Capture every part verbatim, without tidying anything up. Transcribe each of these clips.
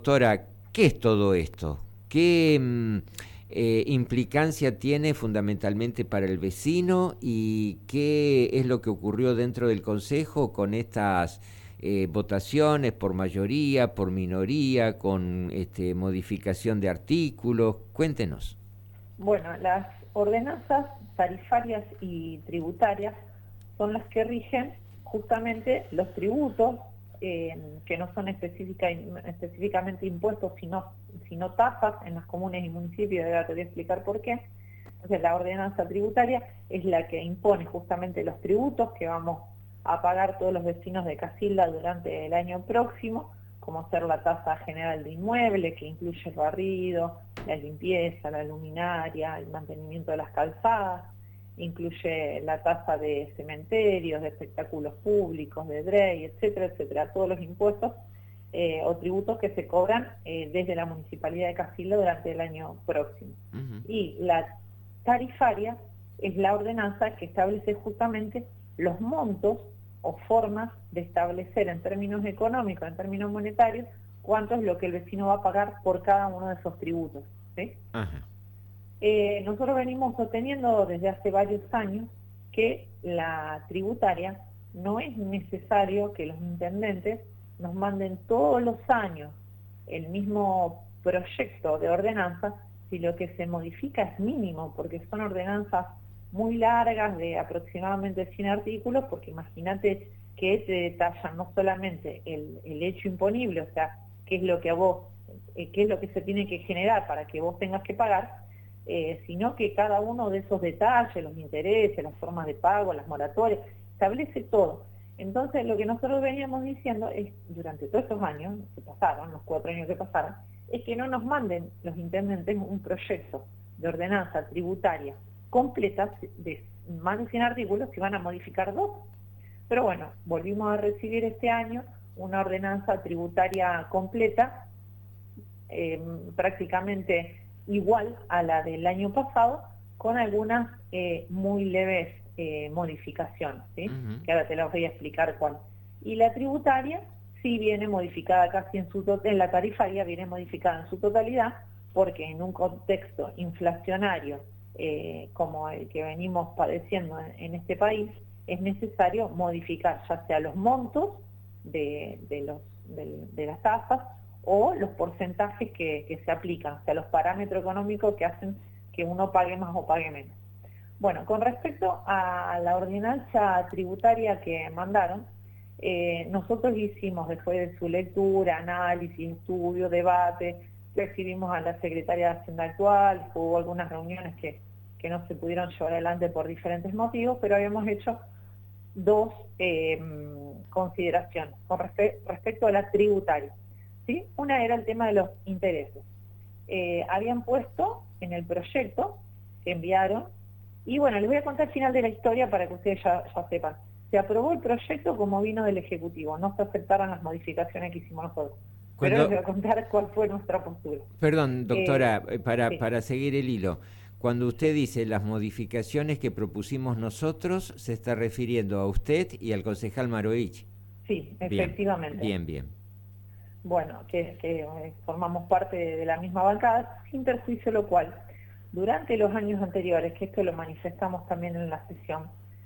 Doctora, ¿qué es todo esto? ¿Qué mm, eh, implicancia tiene fundamentalmente para el vecino y qué es lo que ocurrió dentro del Consejo con estas eh, votaciones por mayoría, por minoría, con este, modificación de artículos? Cuéntenos. Bueno, las ordenanzas tarifarias y tributarias son las que rigen justamente los tributos, eh, que no son específica, específicamente impuestos, sino, sino tasas en las comunas y municipios, ahora te voy a explicar por qué. Entonces la ordenanza tributaria es la que impone justamente los tributos que vamos a pagar todos los vecinos de Casilda durante el año próximo, como ser la tasa general de inmueble, que incluye el barrido, la limpieza, la luminaria, el mantenimiento de las calzadas, incluye la tasa de cementerios, de espectáculos públicos, de D R E I, etcétera, etcétera, todos los impuestos eh, o tributos que se cobran eh, desde la Municipalidad de Casilda durante el año próximo. Uh-huh. Y la tarifaria es la ordenanza que establece justamente los montos o formas de establecer en términos económicos, en términos monetarios, cuánto es lo que el vecino va a pagar por cada uno de esos tributos, ¿sí? Ajá. Eh, nosotros venimos sosteniendo desde hace varios años que la tributaria no es necesario que los intendentes nos manden todos los años el mismo proyecto de ordenanza, si lo que se modifica es mínimo, porque son ordenanzas muy largas de aproximadamente cien artículos, porque imagínate que te detallan no solamente el, el hecho imponible, o sea, qué es lo que a vos, eh, qué es lo que se tiene que generar para que vos tengas que pagar, eh, sino que cada uno de esos detalles, los intereses, las formas de pago, las moratorias, establece todo. Entonces lo que nosotros veníamos diciendo es, durante todos estos años que pasaron, los cuatro años que pasaron, es que no nos manden los intendentes un proyecto de ordenanza tributaria completa de más de cien artículos que van a modificar dos. Pero bueno, volvimos a recibir este año una ordenanza tributaria completa, eh, prácticamente igual a la del año pasado, con algunas eh, muy leves eh, modificaciones, ¿sí? Uh-huh. Que ahora te las voy a explicar cuál. Y la tributaria sí viene modificada casi en su totalidad, en la tarifaria viene modificada en su totalidad, porque en un contexto inflacionario eh, como el que venimos padeciendo en, en este país, es necesario modificar ya sea los montos de, de, los, de, de las tasas o los porcentajes que, que se aplican, o sea, los parámetros económicos que hacen que uno pague más o pague menos. Bueno, con respecto a la ordenanza tributaria que mandaron, eh, nosotros hicimos, después de su lectura, análisis, estudio, debate, recibimos a la secretaria de Hacienda actual, hubo algunas reuniones que, que no se pudieron llevar adelante por diferentes motivos, pero habíamos hecho dos eh, consideraciones con respe respecto a la tributaria, ¿sí? Una era el tema de los intereses. Eh, habían puesto en el proyecto que enviaron, y bueno, les voy a contar el final de la historia para que ustedes ya, ya sepan. Se aprobó el proyecto como vino del Ejecutivo, no se aceptaron las modificaciones que hicimos nosotros. Pero les voy a contar cuál fue nuestra postura. Perdón, doctora, Eh, para, sí. para seguir el hilo, cuando usted Sí. dice las modificaciones que propusimos nosotros, se está refiriendo a usted y al concejal Marovich. Sí, Bien, efectivamente. bien, bien. Bueno, que, que eh, formamos parte de, de la misma bancada, sin perjuicio lo cual, durante los años anteriores, que esto lo manifestamos también en la sesión,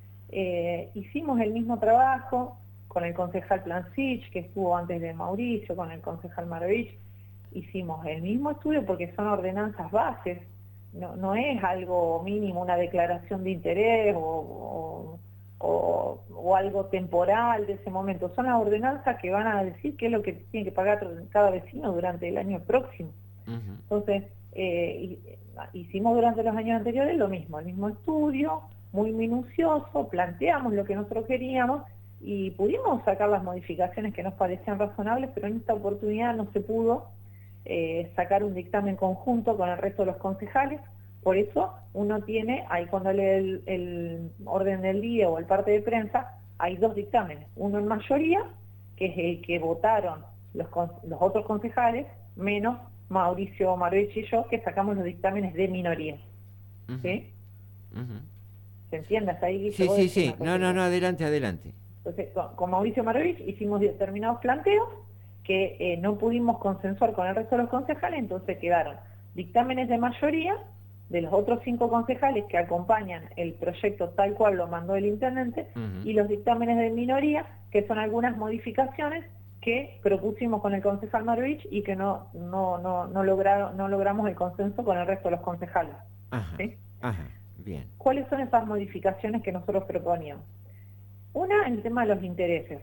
eh, hicimos el mismo trabajo con el concejal Plancich, que estuvo antes de Mauricio, con el concejal Marovich, hicimos el mismo estudio porque son ordenanzas bases, no, no es algo mínimo, una declaración de interés o, o, o, o algo temporal de ese momento, son las ordenanzas que van a decir qué es lo que tiene que pagar cada vecino durante el año próximo. Uh-huh. Entonces, eh, hicimos durante los años anteriores lo mismo, el mismo estudio, muy minucioso, planteamos lo que nosotros queríamos y pudimos sacar las modificaciones que nos parecían razonables, pero en esta oportunidad no se pudo eh, sacar un dictamen conjunto con el resto de los concejales. Por eso uno tiene, ahí cuando lee el, el orden del día o el parte de prensa, hay dos dictámenes, uno en mayoría, que es el que votaron los, los otros concejales, menos Mauricio Marovich y yo, que sacamos los dictámenes de minoría. Uh-huh. ¿Sí? Uh-huh. ¿Se entiende hasta ahí? Sí, sí, sí. No, no, no, adelante, adelante. Entonces, con, con Mauricio Marovich hicimos determinados planteos que eh, no pudimos consensuar con el resto de los concejales, entonces quedaron dictámenes de mayoría de los otros cinco concejales que acompañan el proyecto tal cual lo mandó el intendente, uh-huh. y los dictámenes de minoría, que son algunas modificaciones que propusimos con el concejal Marovich y que no, no, no, no, lograron, no logramos el consenso con el resto de los concejales. Ajá, ¿sí? ajá, bien. ¿Cuáles son esas modificaciones que nosotros proponíamos? Una, el tema de los intereses.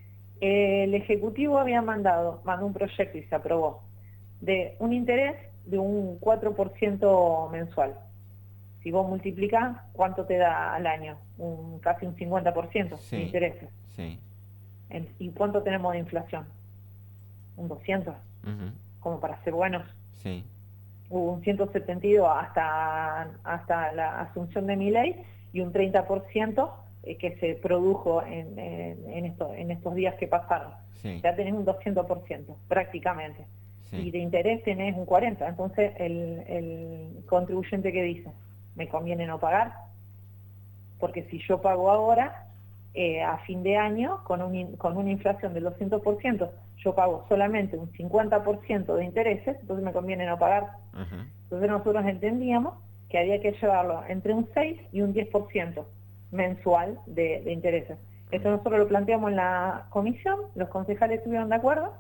El Ejecutivo había mandado, mandó un proyecto y se aprobó, de un interés de un cuatro por ciento mensual. Si vos multiplicás, ¿cuánto te da al año? Un, casi un cincuenta por ciento sí, de intereses. Sí. En, ¿Y cuánto tenemos de inflación? Un doscientos, uh-huh. como para ser buenos. Sí. Hubo un ciento setenta y dos hasta, hasta la asunción de Milei y un treinta por ciento que se produjo en, en, en, esto, en estos días que pasaron. Sí. Ya tenés un doscientos por ciento, prácticamente. Sí. Y de interés tenés un cuarenta por ciento. Entonces, el, el contribuyente que dice, ¿me conviene no pagar? Porque si yo pago ahora, eh, a fin de año, con, un, con una inflación del doscientos por ciento, yo pago solamente un cincuenta por ciento de intereses, entonces me conviene no pagar. Uh-huh. Entonces nosotros entendíamos que había que llevarlo entre un seis y un diez por ciento mensual de, de intereses. Esto nosotros lo planteamos en la comisión, los concejales estuvieron de acuerdo,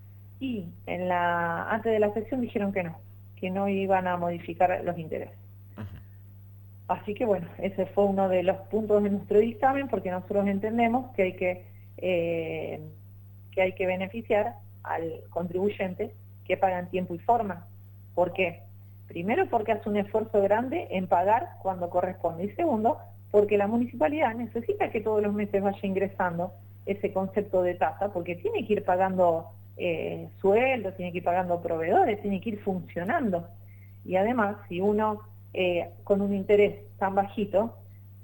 y en la antes de la sesión dijeron que no, que no iban a modificar los intereses. Uh-huh. Así que bueno, ese fue uno de los puntos de nuestro dictamen, porque nosotros entendemos que hay que, eh, que, hay que beneficiar al contribuyente que paga en tiempo y forma. ¿Por qué? Primero, porque hace un esfuerzo grande en pagar cuando corresponde, y segundo, porque la municipalidad necesita que todos los meses vaya ingresando ese concepto de tasa, porque tiene que ir pagando eh, sueldos, tiene que ir pagando proveedores, tiene que ir funcionando. Y además, si uno eh, con un interés tan bajito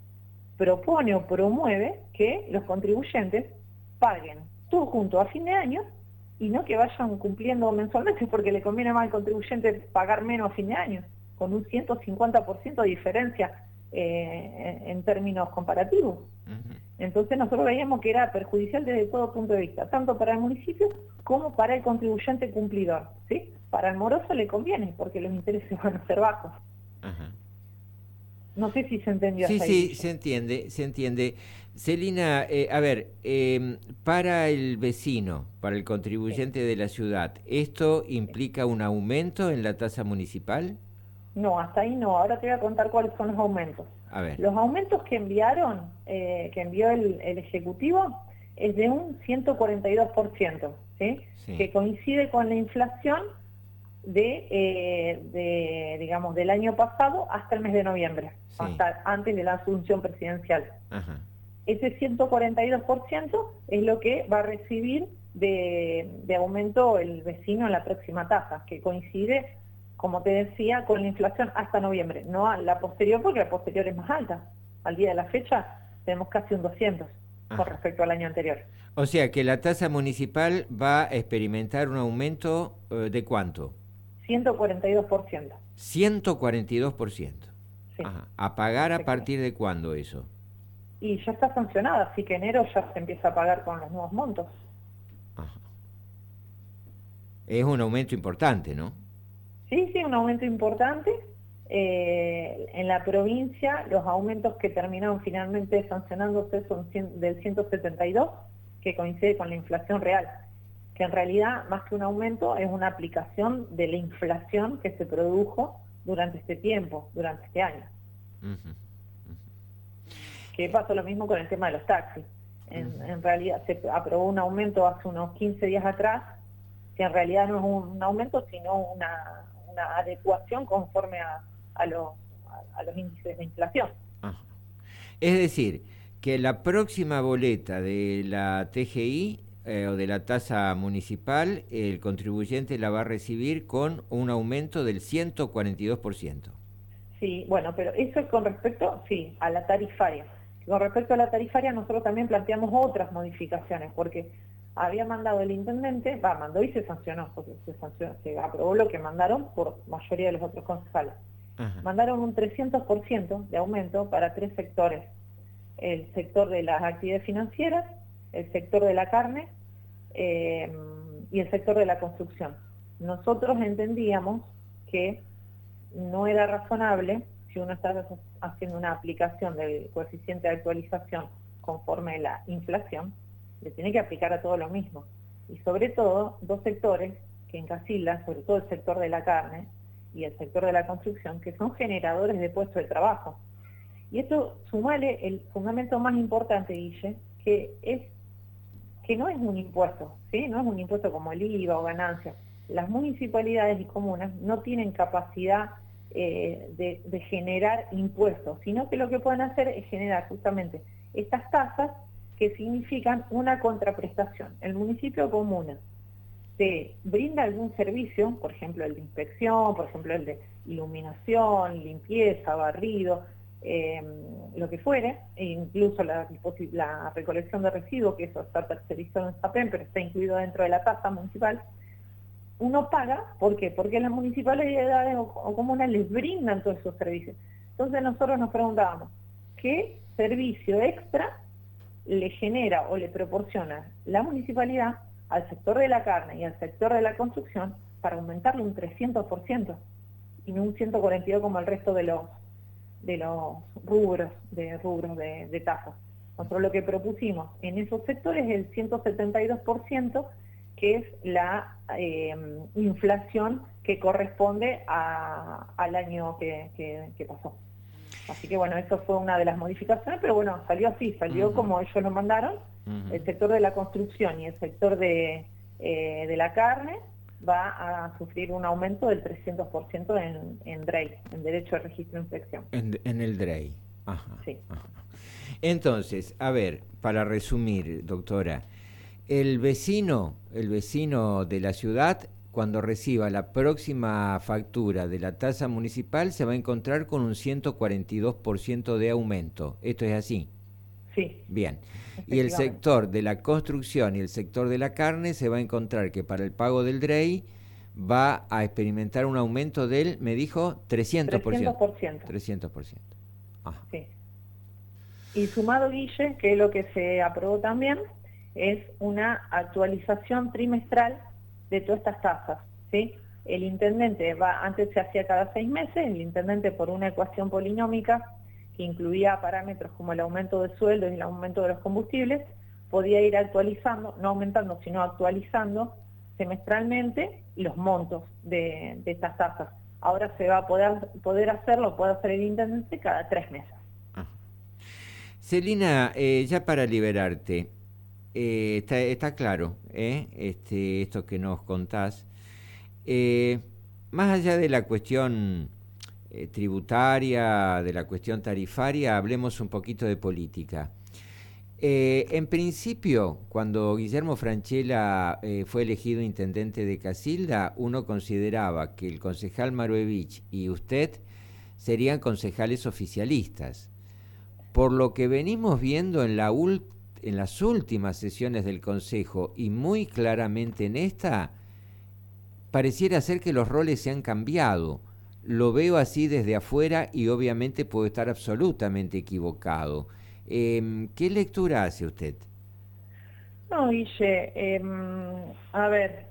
propone o promueve que los contribuyentes paguen todo junto a fin de año y no que vayan cumpliendo mensualmente, porque le conviene más al contribuyente pagar menos a fin de año, con un ciento cincuenta por ciento de diferencia Eh, en, en términos comparativos. Uh-huh. Entonces nosotros veíamos que era perjudicial desde todo punto de vista, tanto para el municipio como para el contribuyente cumplidor, ¿sí? Para el moroso le conviene, porque los intereses van a ser bajos. Uh-huh. No sé si se entendió. Sí, hasta sí, ahí. se entiende, se entiende. Celina, eh, a ver, eh, para el vecino, para el contribuyente sí. de la ciudad, ¿esto implica un aumento en la tasa municipal? No, hasta ahí no. Ahora te voy a contar cuáles son los aumentos. A ver. Los aumentos que enviaron, eh, que envió el, el Ejecutivo, es de un ciento cuarenta y dos por ciento, ¿sí? Sí. Que coincide con la inflación de, eh, de, digamos, del año pasado hasta el mes de noviembre, sí. hasta antes de la asunción presidencial. Ajá. Ese ciento cuarenta y dos por ciento es lo que va a recibir de, de aumento el vecino en la próxima tasa, que coincide, como te decía, con la inflación hasta noviembre, no a la posterior, porque la posterior es más alta. Al día de la fecha tenemos casi un doscientos Ajá. con respecto al año anterior. O sea que la tasa municipal va a experimentar un aumento eh, ¿de cuánto? ciento cuarenta y dos por ciento. ciento cuarenta y dos por ciento. Sí. Ajá. ¿A pagar a partir de cuándo eso? Y ya está sancionada, así que enero ya se empieza a pagar con los nuevos montos. Ajá. Es un aumento importante, ¿no? Sí, sí, un aumento importante. Eh, en la provincia los aumentos que terminaron finalmente sancionándose son del ciento setenta y dos, que coincide con la inflación real, que en realidad más que un aumento es una aplicación de la inflación que se produjo durante este tiempo, durante este año. Uh-huh. Uh-huh. Que pasó lo mismo con el tema de los taxis. En, uh-huh. en realidad se aprobó un aumento hace unos quince días atrás, que en realidad no es un aumento, sino una, una adecuación conforme a, a, los, a, a los índices de inflación. Ajá. Es decir, que la próxima boleta de la T G I eh, o de la tasa municipal, el contribuyente la va a recibir con un aumento del ciento cuarenta y dos por ciento. Sí, bueno, pero eso es con respecto, sí, a la tarifaria. Con respecto a la tarifaria, nosotros también planteamos otras modificaciones, porque había mandado el intendente, va, mandó y se sancionó, porque se sancionó, se aprobó lo que mandaron por mayoría de los otros concejales. Ajá. Mandaron un trescientos por ciento de aumento para tres sectores: el sector de las actividades financieras, el sector de la carne, eh, y el sector de la construcción. Nosotros entendíamos que no era razonable, si uno está haciendo una aplicación del coeficiente de actualización conforme a la inflación, le tiene que aplicar a todo lo mismo. Y sobre todo, dos sectores que encasillan, sobre todo el sector de la carne y el sector de la construcción, que son generadores de puestos de trabajo. Y esto, sumale el fundamento más importante, Guille, que es que no es un impuesto, ¿sí? No es un impuesto como el I V A o ganancias. Las municipalidades y comunas no tienen capacidad eh, de, de generar impuestos, sino que lo que pueden hacer es generar justamente estas tasas que significan una contraprestación. El municipio o comuna te brinda algún servicio, por ejemplo el de inspección, por ejemplo el de iluminación, limpieza, barrido, eh, lo que fuere, e incluso la, la recolección de residuos, que eso está tercerizado en SAPEM, pero está incluido dentro de la tasa municipal. Uno paga, ¿por qué? Porque las municipalidades o, o comunas les brindan todos esos servicios. Entonces nosotros nos preguntábamos, ¿qué servicio extra le genera o le proporciona la municipalidad al sector de la carne y al sector de la construcción para aumentarle un trescientos por ciento y no un ciento cuarenta y dos como el resto de los de los rubros de rubros de, de tasas? Nosotros lo que propusimos en esos sectores es el ciento setenta y dos por ciento, que es la eh, inflación que corresponde a, al año que, que, que pasó. Así que bueno, eso fue una de las modificaciones, pero bueno, salió así, salió uh-huh. como ellos lo mandaron. Uh-huh. El sector de la construcción y el sector de, eh, de la carne va a sufrir un aumento del trescientos por ciento en, en D R E I, en Derecho de Registro e Inspección. En, en el D R E I. Ajá, sí. Ajá. Entonces, a ver, para resumir, doctora, el vecino, el vecino de la ciudad, cuando reciba la próxima factura de la tasa municipal, se va a encontrar con un ciento cuarenta y dos por ciento de aumento. ¿Esto es así? Sí. Bien. Y el sector de la construcción y el sector de la carne se va a encontrar que para el pago del D R E I va a experimentar un aumento del, me dijo, trescientos por ciento. trescientos por ciento. trescientos por ciento. Ajá. Sí. Y sumado, Guille, que es lo que se aprobó también, es una actualización trimestral de todas estas tasas, ¿sí? El intendente va, antes se hacía cada seis meses, el intendente por una ecuación polinómica que incluía parámetros como el aumento de sueldos y el aumento de los combustibles, podía ir actualizando, no aumentando, sino actualizando semestralmente los montos de, de estas tasas. Ahora se va a poder, poder hacerlo, puede hacer el intendente cada tres meses. Ah. Celina, eh, ya para liberarte, eh, está, está claro ¿eh? este, esto que nos contás. Eh, más allá de la cuestión eh, tributaria, de la cuestión tarifaria, hablemos un poquito de política. Eh, en principio, cuando Guillermo Francella eh, fue elegido intendente de Casilda, uno consideraba que el concejal Maruevich y usted serían concejales oficialistas. Por lo que venimos viendo en, la ult- en las últimas sesiones del Consejo y muy claramente en esta, pareciera ser que los roles se han cambiado. Lo veo así desde afuera y obviamente puedo estar absolutamente equivocado. Eh, ¿Qué lectura hace usted? No, Guille, eh, a ver,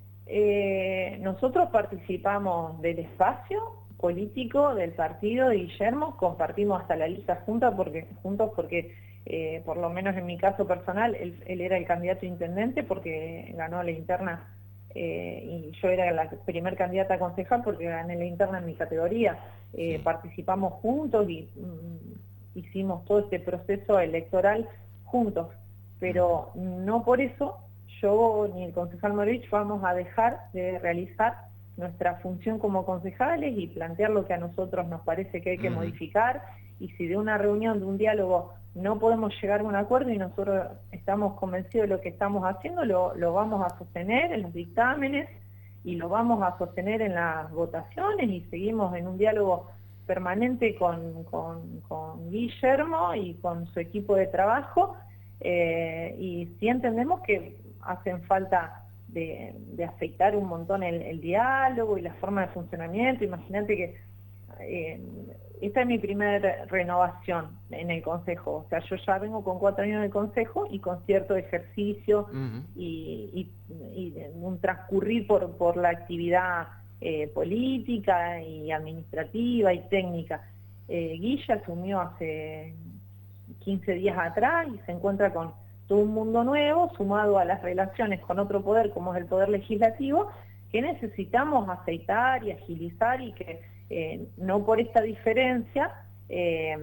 eh, nosotros participamos del espacio político del partido de Guillermo, compartimos hasta la lista junta porque, juntos porque, eh, por lo menos en mi caso personal, él, él era el candidato a intendente porque ganó la interna eh, y yo era la primer candidata a concejal porque gané la interna en mi categoría. Eh, sí. Participamos juntos y mm, hicimos todo este proceso electoral juntos, pero no por eso yo ni el concejal Maruevich vamos a dejar de realizar nuestra función como concejales y plantear lo que a nosotros nos parece que hay que uh-huh. modificar, y si de una reunión, de un diálogo, no podemos llegar a un acuerdo y nosotros estamos convencidos de lo que estamos haciendo, lo, lo vamos a sostener en los dictámenes y lo vamos a sostener en las votaciones y seguimos en un diálogo permanente con, con, con Guillermo y con su equipo de trabajo, eh, y sí entendemos que hacen falta de, de afectar un montón el, el diálogo y la forma de funcionamiento. Imagínate que eh, esta es mi primera renovación en el Consejo, o sea, yo ya vengo con cuatro años en el Consejo y con cierto ejercicio uh-huh. y, y, y un transcurrir por, por la actividad eh, política y administrativa y técnica. Eh, Guille asumió hace quince días atrás y se encuentra con todo un mundo nuevo, sumado a las relaciones con otro poder como es el Poder Legislativo, que necesitamos aceitar y agilizar y que eh, no por esta diferencia eh,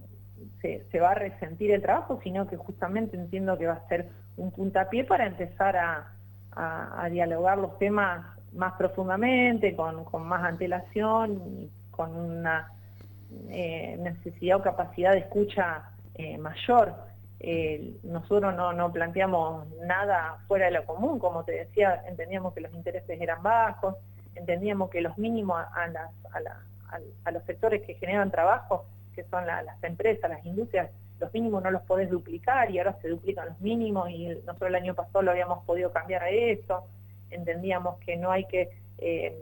se, se va a resentir el trabajo, sino que justamente entiendo que va a ser un puntapié para empezar a, a, a dialogar los temas más profundamente, con, con más antelación y con una eh, necesidad o capacidad de escucha eh, mayor. Eh, nosotros no, no planteamos nada fuera de lo común, como te decía, entendíamos que los intereses eran bajos, entendíamos que los mínimos a, las, a, la, a, a los sectores que generan trabajo, que son la, las empresas, las industrias, los mínimos no los podés duplicar y ahora se duplican los mínimos y nosotros el año pasado lo habíamos podido cambiar a eso, entendíamos que no hay que eh,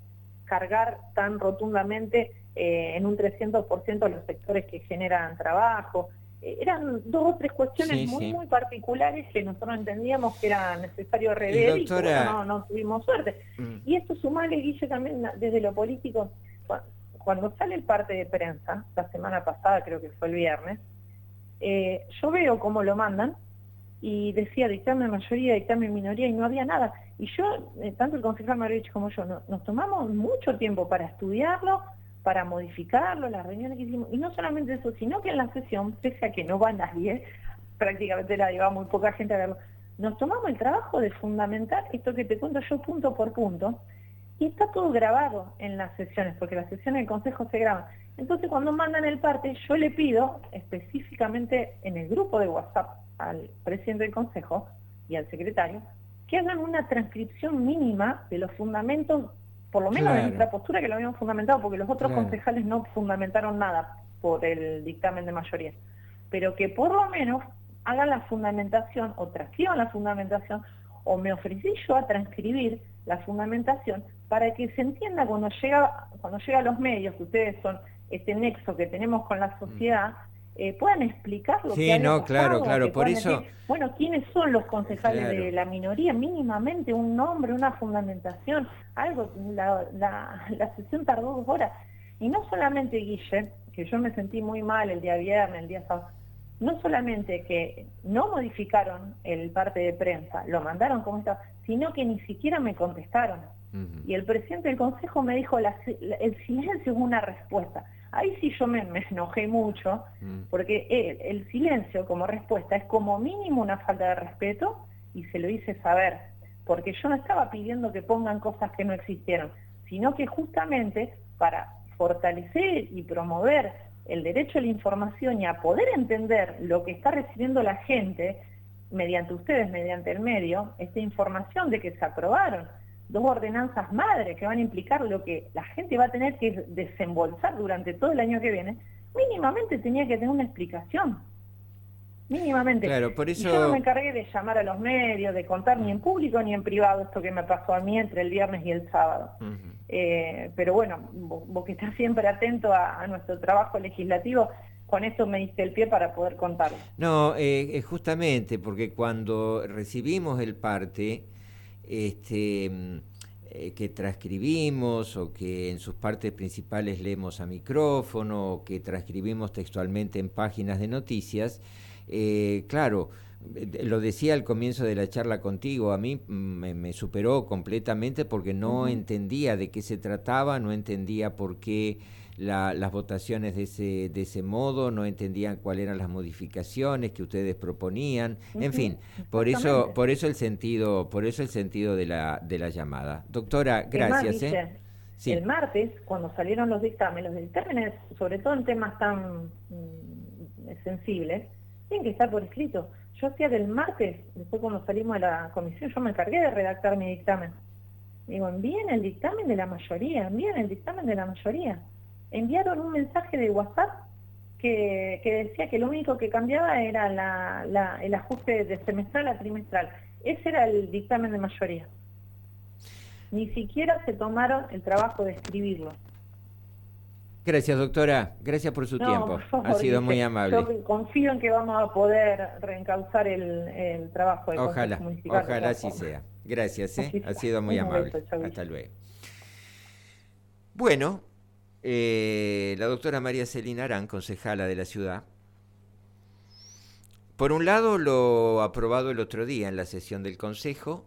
cargar tan rotundamente eh, en un trescientos por ciento a los sectores que generan trabajo. Eran dos o tres cuestiones sí, muy, sí. muy particulares que nosotros entendíamos que era necesario rever y, doctora... y que bueno, no, no tuvimos suerte. Mm. Y esto sumale, Guille, también desde lo político, cuando sale el parte de prensa, la semana pasada, creo que fue el viernes, eh, yo veo cómo lo mandan y decía dictamen mayoría, dictamen minoría y no había nada. Y yo, eh, tanto el concejal Marovich como yo, no, nos tomamos mucho tiempo para estudiarlo, para modificarlo, las reuniones que hicimos, y no solamente eso, sino que en la sesión, pese a que no va nadie, prácticamente nadie, va muy poca gente a verlo, nos tomamos el trabajo de fundamentar esto que te cuento yo punto por punto, y está todo grabado en las sesiones, porque las sesiones del Consejo se graban. Entonces cuando mandan el parte, yo le pido específicamente en el grupo de WhatsApp al presidente del Consejo y al secretario, que hagan una transcripción mínima de los fundamentos, por lo menos claro. de nuestra postura que lo habíamos fundamentado, porque los otros claro. concejales no fundamentaron nada por el dictamen de mayoría, pero que por lo menos hagan la fundamentación o transcriban la fundamentación, o me ofrecí yo a transcribir la fundamentación para que se entienda cuando llega, cuando llega a los medios, que ustedes son este nexo que tenemos con la sociedad, eh, puedan explicar lo sí, que ha no, pasado, claro, claro, por eso... decir, bueno, ¿quiénes son los concejales claro. de la minoría? Mínimamente un nombre, una fundamentación, algo, la, la, la sesión tardó dos horas. Y no solamente, Guille, que yo me sentí muy mal el día viernes, el día sábado, no solamente que no modificaron el parte de prensa, lo mandaron como estaba, sino que ni siquiera me contestaron. Uh-huh. Y el presidente del Consejo me dijo, la, el silencio es una respuesta. Ahí sí yo me, me enojé mucho, uh-huh. porque el, el silencio como respuesta es como mínimo una falta de respeto, y se lo hice saber, porque yo no estaba pidiendo que pongan cosas que no existieron, sino que justamente para fortalecer y promover el derecho a la información y a poder entender lo que está recibiendo la gente, mediante ustedes, mediante el medio, esta información de que se aprobaron dos ordenanzas madre que van a implicar lo que la gente va a tener que desembolsar durante todo el año que viene, mínimamente tenía que tener una explicación. Mínimamente. Claro, por eso... Y yo no me encargué de llamar a los medios, de contar ni en público ni en privado esto que me pasó a mí entre el viernes y el sábado. Uh-huh. eh, pero bueno, vos, vos que estás siempre atento a, a nuestro trabajo legislativo, con esto me diste el pie para poder contarlo. No, eh, justamente, porque cuando recibimos el parte, este, eh, que transcribimos o que en sus partes principales leemos a micrófono o que transcribimos textualmente en páginas de noticias, eh, claro, lo decía al comienzo de la charla contigo, a mí me, me superó completamente porque no uh-huh. entendía de qué se trataba, no entendía por qué la, las votaciones de ese, de ese modo, no entendían cuáles eran las modificaciones que ustedes proponían, uh-huh. en fin, por eso, por eso el sentido, por eso el sentido de la, de la llamada. Doctora, gracias. Más, ¿eh? Sí. El martes, cuando salieron los dictámenes, los dictámenes, sobre todo en temas tan mm, sensibles, tienen que estar por escrito. Yo hacía del martes, después cuando salimos de la comisión, yo me encargué de redactar mi dictamen. Digo, envíen el dictamen de la mayoría, envíen el dictamen de la mayoría. Enviaron un mensaje de WhatsApp que, que decía que lo único que cambiaba era la, la, el ajuste de semestral a trimestral. Ese era el dictamen de mayoría. Ni siquiera se tomaron el trabajo de escribirlo. Gracias, doctora. Gracias por su No, tiempo. por favor, Ha sido muy dice, amable. yo confío en que vamos a poder reencauzar el, el trabajo del Ojalá, Consejo Municipal. ojalá así sea. Gracias, ¿eh? Ha sido muy Un amable. beso, chau. Hasta luego. Bueno, eh, la doctora María Celina Arán, concejala de la ciudad, por un lado lo aprobado el otro día en la sesión del Consejo,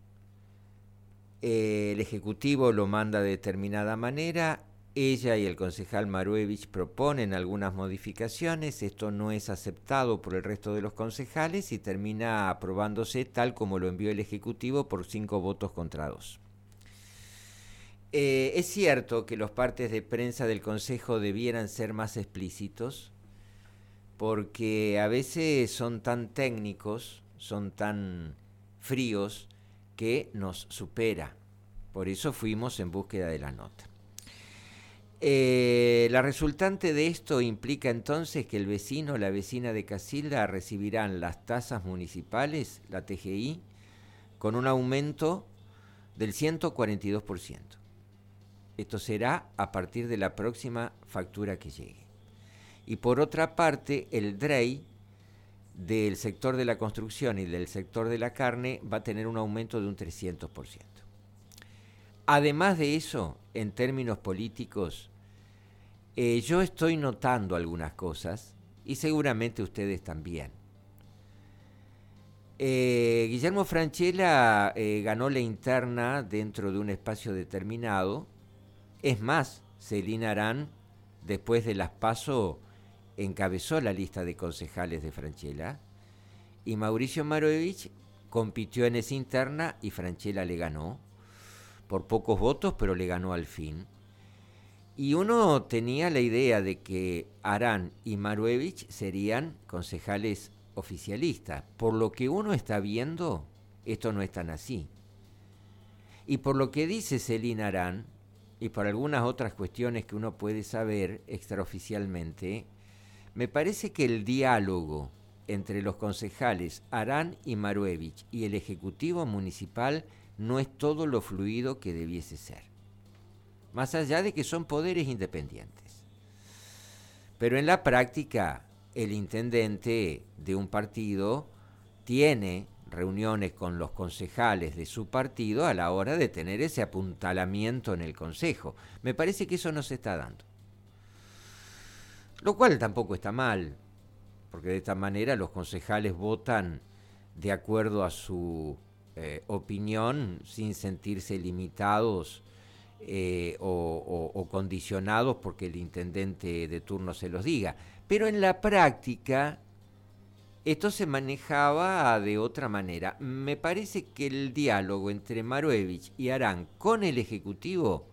eh, el Ejecutivo lo manda de determinada manera, ella y el concejal Maruevich proponen algunas modificaciones, esto no es aceptado por el resto de los concejales y termina aprobándose tal como lo envió el Ejecutivo por cinco votos contra dos. Eh, es cierto que los partes de prensa del Consejo debieran ser más explícitos, porque a veces son tan técnicos, son tan fríos, que nos supera. Por eso fuimos en búsqueda de la nota. Eh, la resultante de esto implica entonces que el vecino o la vecina de Casilda recibirán las tasas municipales, la T G I, con un aumento del ciento cuarenta y dos por ciento. Esto será a partir de la próxima factura que llegue. Y por otra parte, el D R E I del sector de la construcción y del sector de la carne va a tener un aumento de un trescientos por ciento. Además de eso, en términos políticos, eh, yo estoy notando algunas cosas y seguramente ustedes también. Eh, Guillermo Francella eh, ganó la interna dentro de un espacio determinado. Es más, Celina Arán, después de las PASO, encabezó la lista de concejales de Francella y Mauricio Maruevich compitió en esa interna y Francella le ganó por pocos votos, pero le ganó al fin. Y uno tenía la idea de que Arán y Maruevich serían concejales oficialistas. Por lo que uno está viendo, esto no es tan así. Y por lo que dice Celina Arán, y por algunas otras cuestiones que uno puede saber extraoficialmente, me parece que el diálogo entre los concejales Arán y Maruevich y el Ejecutivo Municipal no es todo lo fluido que debiese ser. Más allá de que son poderes independientes. Pero en la práctica, el intendente de un partido tiene reuniones con los concejales de su partido a la hora de tener ese apuntalamiento en el consejo. Me parece que eso no se está dando. Lo cual tampoco está mal, porque de esta manera los concejales votan de acuerdo a su eh, opinión sin sentirse limitados eh, o, o, o condicionados porque el intendente de turno se los diga. Pero en la práctica esto se manejaba de otra manera. Me parece que el diálogo entre Maruevich y Arán con el Ejecutivo,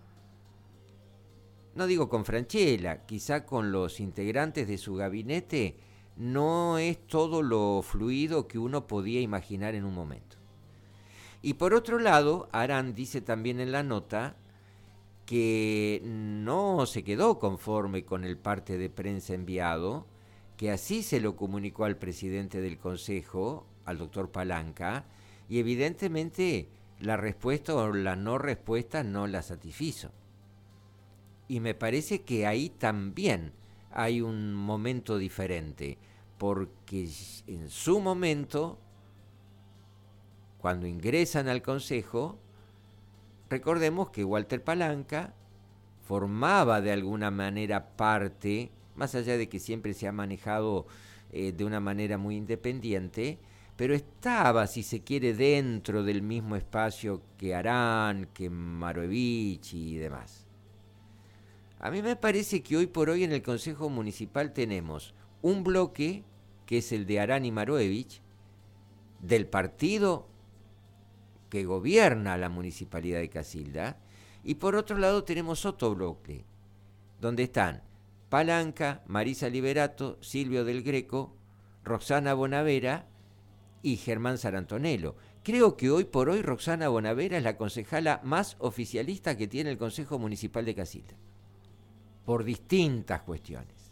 no digo con Francella, quizá con los integrantes de su gabinete, no es todo lo fluido que uno podía imaginar en un momento. Y por otro lado, Arán dice también en la nota que no se quedó conforme con el parte de prensa enviado, que así se lo comunicó al presidente del Consejo, al doctor Palanca, y evidentemente la respuesta o la no respuesta no la satisfizo. Y me parece que ahí también hay un momento diferente, porque en su momento, cuando ingresan al Consejo, recordemos que Walter Palanca formaba de alguna manera parte, más allá de que siempre se ha manejado eh, de una manera muy independiente, pero estaba, si se quiere, dentro del mismo espacio que Arán, que Maruevich y demás. A mí me parece que hoy por hoy en el Consejo Municipal tenemos un bloque, que es el de Arán y Maruevich, del partido que gobierna la Municipalidad de Casilda, y por otro lado tenemos otro bloque, donde están Palanca, Marisa Liberato, Silvio del Greco, Roxana Bonavera y Germán Sarantonello. Creo que hoy por hoy Roxana Bonavera es la concejala más oficialista que tiene el Consejo Municipal de Casilda, por distintas cuestiones.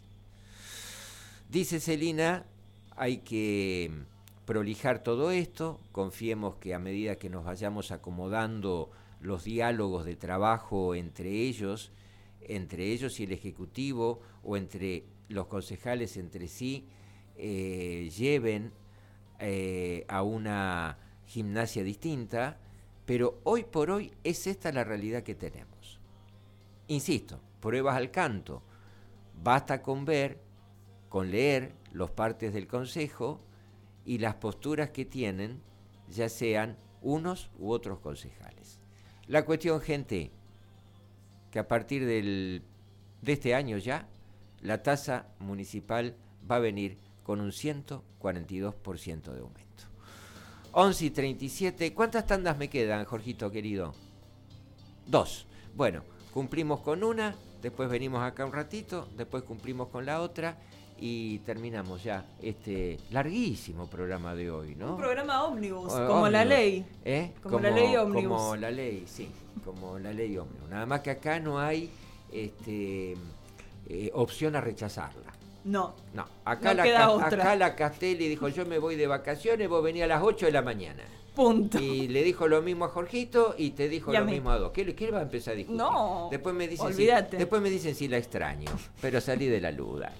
Dice Celina, hay que prolijar todo esto, confiemos que a medida que nos vayamos acomodando los diálogos de trabajo entre ellos, entre ellos y el Ejecutivo, o entre los concejales entre sí, eh, lleven eh, a una gimnasia distinta, pero hoy por hoy es esta la realidad que tenemos. Insisto, pruebas al canto. Basta con ver, con leer los partes del Consejo y las posturas que tienen, ya sean unos u otros concejales. La cuestión, gente, que a partir del, de este año ya, la tasa municipal va a venir con un ciento cuarenta y dos por ciento de aumento. once y treinta y siete, ¿cuántas tandas me quedan, Jorgito querido? Dos. Bueno, cumplimos con una, después venimos acá un ratito, después cumplimos con la otra y terminamos ya este larguísimo programa de hoy, ¿no? Un programa ómnibus, O, como ómnibus. la ley. ¿Eh? Como, como la ley ómnibus. Como la ley, sí, como la ley ómnibus. Nada más que acá no hay este, eh, opción a rechazarla. No. No, acá, no la, queda ca- otra. acá la Castelli dijo, yo me voy de vacaciones, vos venís a las ocho de la mañana. Punto. Y le dijo lo mismo a Jorgito y te dijo Y a lo mí. mismo a dos. ¿Qué, qué le va a empezar a discutir? No, Después me dicen, si, olvídate. después me dicen si la extraño, pero salí de la luz. Dale.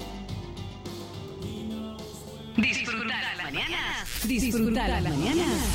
Disfrutar las mañanas. Disfrutar las mañanas.